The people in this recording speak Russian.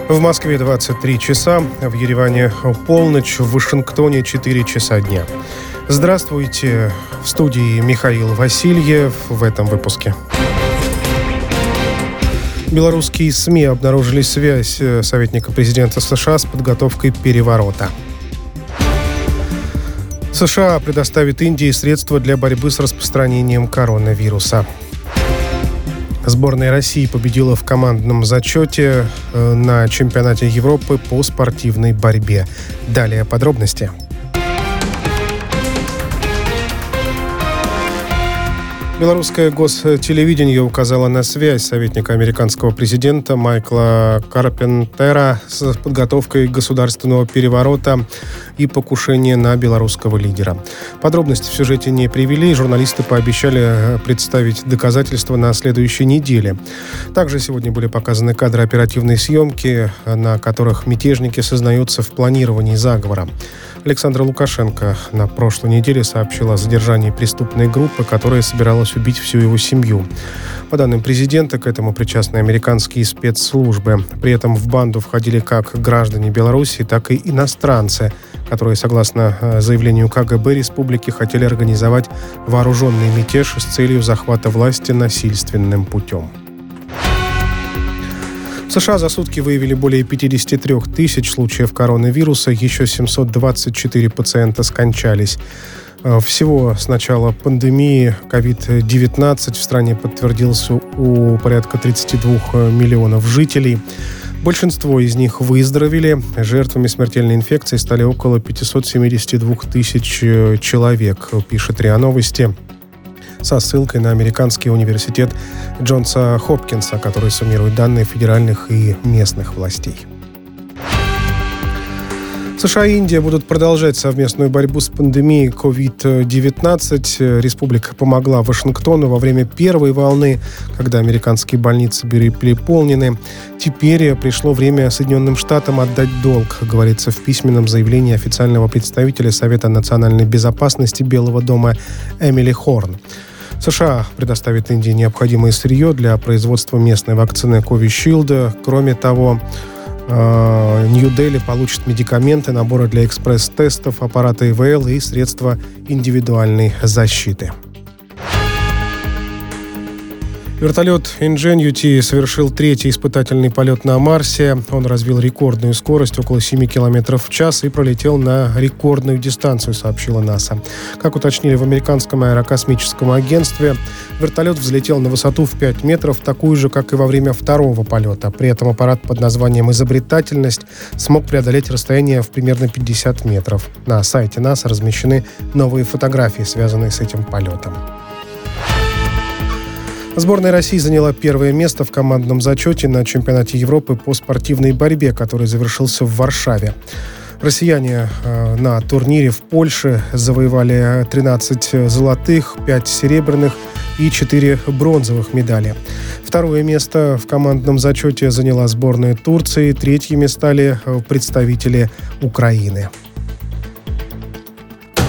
В Москве 23 часа, в Ереване полночь, в Вашингтоне 4 часа дня. Здравствуйте, в студии Михаил Васильев в этом выпуске. Белорусские СМИ обнаружили связь советника президента США с подготовкой переворота. США предоставит Индии средства для борьбы с распространением коронавируса. Сборная России победила в командном зачете на чемпионате Европы по спортивной борьбе. Далее подробности. Белорусское гостелевидение указало на связь советника американского президента Майкла Карпентера с подготовкой государственного переворота и покушения на белорусского лидера. Подробности в сюжете не привели, журналисты пообещали представить доказательства на следующей неделе. Также сегодня были показаны кадры оперативной съемки, на которых мятежники сознаются в планировании заговора. Александр Лукашенко на прошлой неделе сообщил о задержании преступной группы, которая собиралась убить всю его семью. По данным президента, к этому причастны американские спецслужбы. При этом в банду входили как граждане Беларуси, так и иностранцы, которые, согласно заявлению КГБ республики, хотели организовать вооруженный мятеж с целью захвата власти насильственным путем. В США за сутки выявили более 53 тысяч случаев коронавируса, еще 724 пациента скончались. Всего с начала пандемии COVID-19 в стране подтвердился у порядка 32 миллионов жителей. Большинство из них выздоровели. Жертвами смертельной инфекции стали около 572 тысяч человек, пишет РИА Новости, со ссылкой на американский университет Джонса Хопкинса, который суммирует данные федеральных и местных властей. США и Индия будут продолжать совместную борьбу с пандемией COVID-19. Республика помогла Вашингтону во время первой волны, когда американские больницы были переполнены. Теперь пришло время Соединенным Штатам отдать долг, говорится в письменном заявлении официального представителя Совета национальной безопасности Белого дома Эмили Хорн. США предоставит Индии необходимое сырье для производства местной вакцины Covishield. Кроме того, Нью-Дели получит медикаменты, наборы для экспресс-тестов, аппараты ИВЛ и средства индивидуальной защиты. Вертолет Ingenuity совершил третий испытательный полет на Марсе. Он развил рекордную скорость около 7 км в час и пролетел на рекордную дистанцию, сообщила НАСА. Как уточнили в американском аэрокосмическом агентстве, вертолет взлетел на высоту в 5 метров, такую же, как и во время второго полета. При этом аппарат под названием «Изобретательность» смог преодолеть расстояние в примерно 50 метров. На сайте НАСА размещены новые фотографии, связанные с этим полетом. Сборная России заняла первое место в командном зачете на чемпионате Европы по спортивной борьбе, который завершился в Варшаве. Россияне на турнире в Польше завоевали 13 золотых, 5 серебряных и 4 бронзовых медали. Второе место в командном зачете заняла сборная Турции, третьими стали представители Украины.